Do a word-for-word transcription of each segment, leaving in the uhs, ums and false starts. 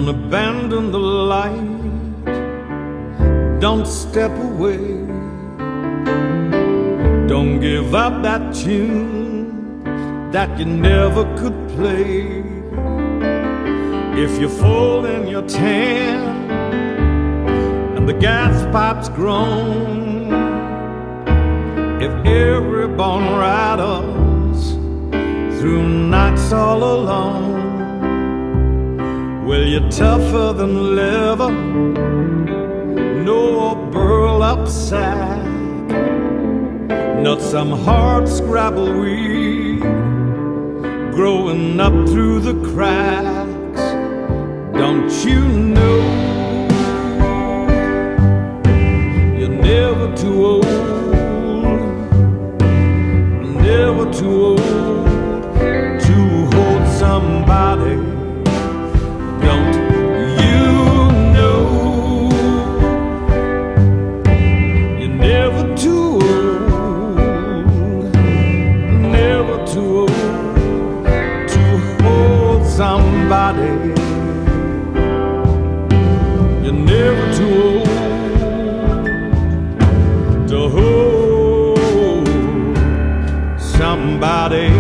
Don't abandon the light, don't step away, don't give up that tune that you never could play. If you fall in your tan and the gas pipe's grown, if every born rider's through nights all alone, well, you're tougher than leather, no burl up sack, not some hard scrabble weed growing up through the cracks. Don't you know you're never too old, never too old to hold somebody. Don't you know you're never too old, never too old to hold somebody. You're never too old to hold somebody.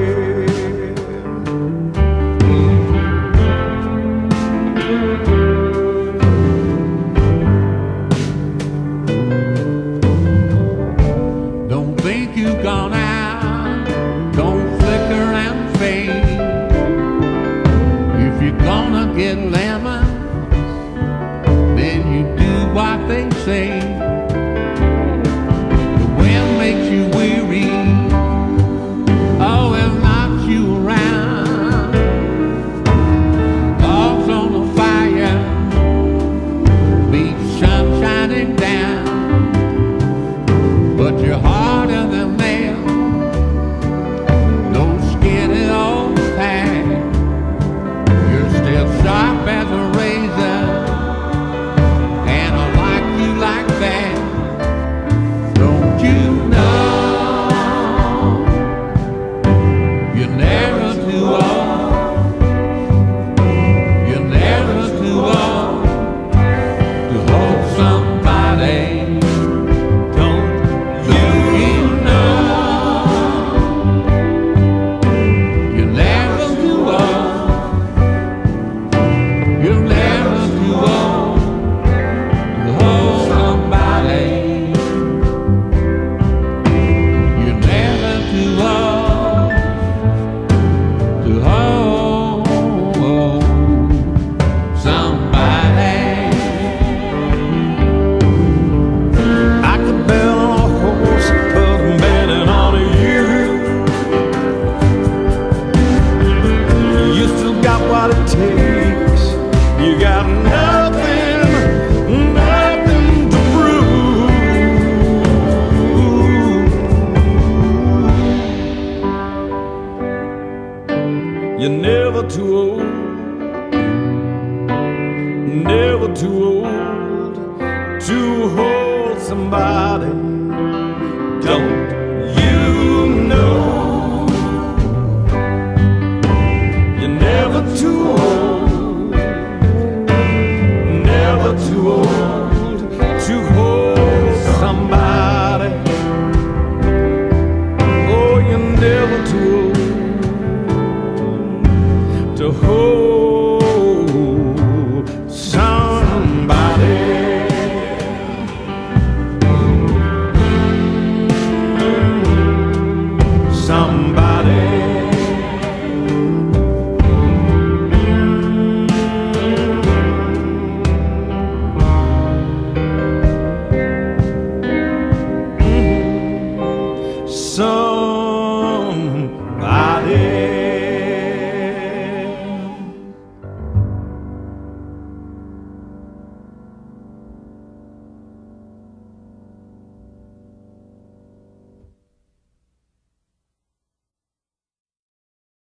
Don't think you've gone out, don't flicker and fade. If you're gonna get lemons, then you do what they say. The wind makes you weary, always knocks you around. Logs on the fire, beat sun shining down, but you're harder than nails, no skin at all tight. You're still sharp as a razor, and I like you like that. Don't you know you're never too old, you're never too old to hold somebody. Don't you know You're never too old, you're never too old to hold somebody. You're never too old to hold somebody. I could bet on a horse, but I'm betting on you. You still got what it takes. You got nothing, nothing to prove. You're never too old, never too old to hold somebody. Don't you know you're never too old, never too old to hold somebody. Oh, you're never too old to hold